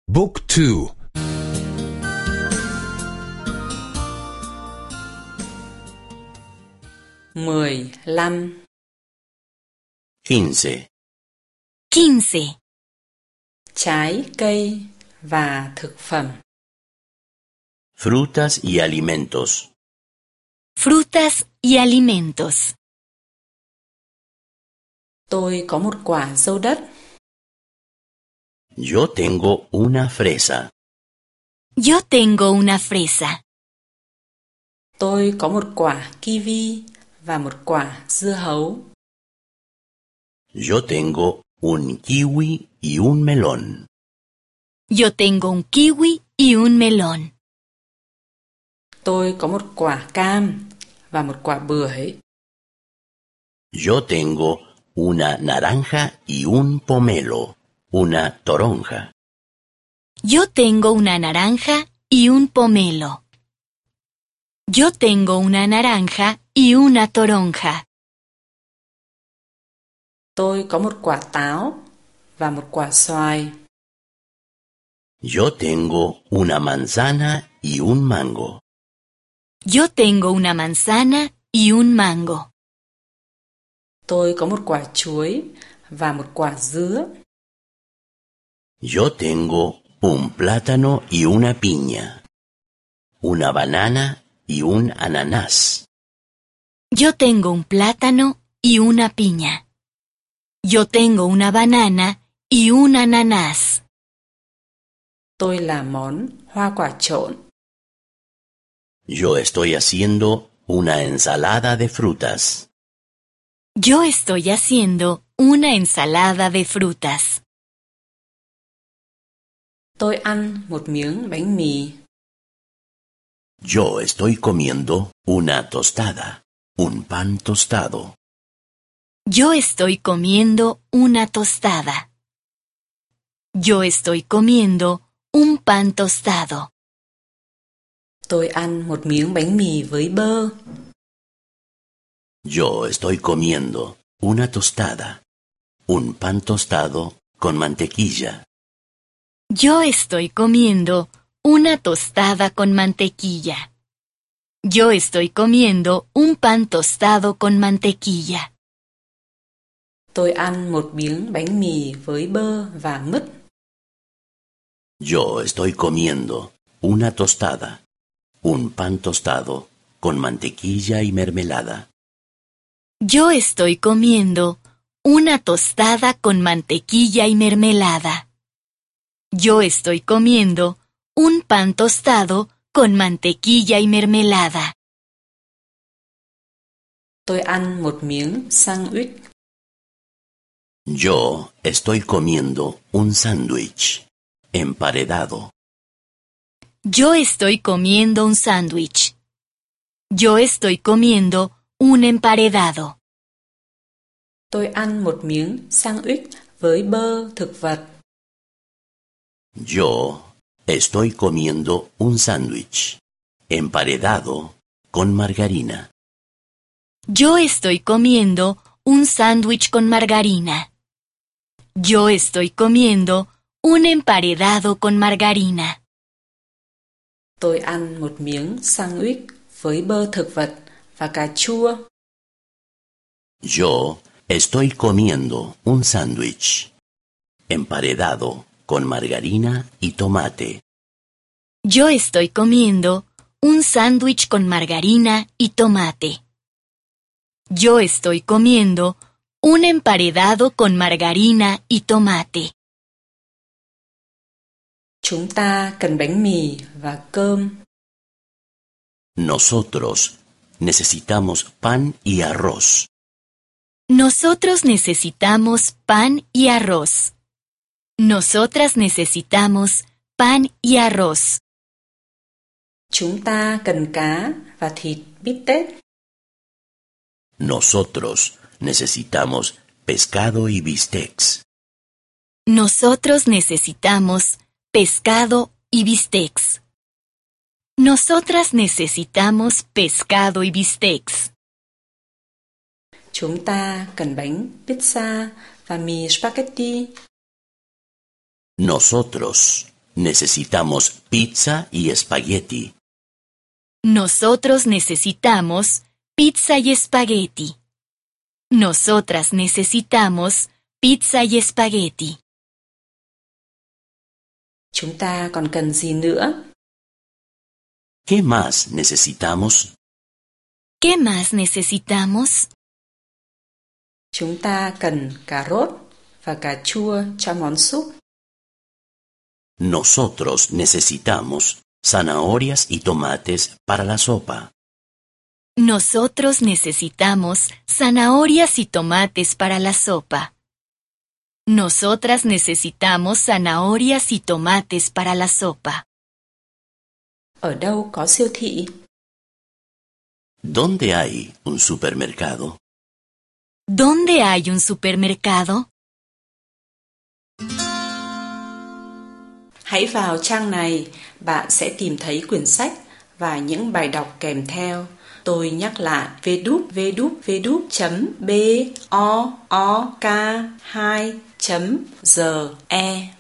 Book 2. 15. 15. 15. Trái cây và thực phẩm. Frutas y alimentos. Frutas y alimentos. Tôi có một quả dâu đất. Yo tengo una fresa. Yo tengo una fresa. Tôi có một quả kiwi và một quả dưa hấu. Yo tengo un kiwi y un melón. Yo tengo un kiwi y un melón. Tôi có một quả cam và một quả bưởi. Yo tengo una naranja y un pomelo, una toronja. Yo tengo una naranja y un pomelo. Yo tengo una naranja y una toronja. Tôi có một quả táo và một quả xoài. Yo tengo una manzana y un mango. Yo tengo una manzana y un mango. Tôi có một quả chuối và một quả dứa. Yo tengo un plátano y una piña, una banana y un ananas. Yo tengo un plátano y una piña. Yo tengo una banana y un ananas. Tôi làm món hoa quả trộn. Yo estoy haciendo una ensalada de frutas. Yo estoy haciendo una ensalada de frutas. Tôi ăn một miếng bánh mì. Yo estoy comiendo una tostada, un pan tostado. Yo estoy comiendo una tostada. Yo estoy comiendo un pan tostado. Tôi ăn một miếng bánh mì với bơ. Yo estoy comiendo una tostada, un pan tostado con mantequilla. Yo estoy comiendo una tostada con mantequilla. Yo estoy comiendo un pan tostado con mantequilla. Tôi ăn một miếng bánh mì với bơ và mứt. Yo estoy comiendo una tostada, un pan tostado con mantequilla y mermelada. Yo estoy comiendo una tostada con mantequilla y mermelada. Yo estoy comiendo un pan tostado con mantequilla y mermelada. Tôi ăn một miếng sandwich. Yo estoy comiendo un sándwich emparedado. Yo estoy comiendo un sándwich. Yo estoy comiendo un emparedado. Tôi ăn một miếng sandwich với bơ thực vật. Yo estoy comiendo un sándwich emparedado con margarina. Yo estoy comiendo un sándwich con margarina. Yo estoy comiendo un emparedado con margarina. Tôi ăn một miếng sandwich với bơ thực vật và cà chua. Yo estoy comiendo un sándwich emparedado con margarina y tomate. Yo estoy comiendo un sándwich con margarina y tomate. Yo estoy comiendo un emparedado con margarina y tomate. Chúng ta cần bánh mì và cơm. Nosotros necesitamos pan y arroz. Nosotros necesitamos pan y arroz. Nosotras necesitamos pan y arroz. Chúng ta cần cá và thịt bít tết. Nosotros necesitamos pescado y bistecs. Nosotros necesitamos pescado y bistecs. Nosotras necesitamos pescado y bistecs. Chúng ta cần bánh pizza và mì spaghetti. Nosotros necesitamos pizza y espagueti. Nosotros necesitamos pizza y espagueti. Nosotras necesitamos pizza y espagueti. Chúng ta còn cần gì nữa? ¿Qué más necesitamos? ¿Qué más necesitamos? Chúng ta cần cà rốt và cà chua cho món súp. Nosotros necesitamos zanahorias y tomates para la sopa. Nosotros necesitamos zanahorias y tomates para la sopa. Nosotras necesitamos zanahorias y tomates para la sopa. Ở đâu có siêu thị? ¿Dónde hay un supermercado? ¿Dónde hay un supermercado? Hãy vào trang này, bạn sẽ tìm thấy quyển sách và những bài đọc kèm theo. Tôi nhắc lại www.book2.ge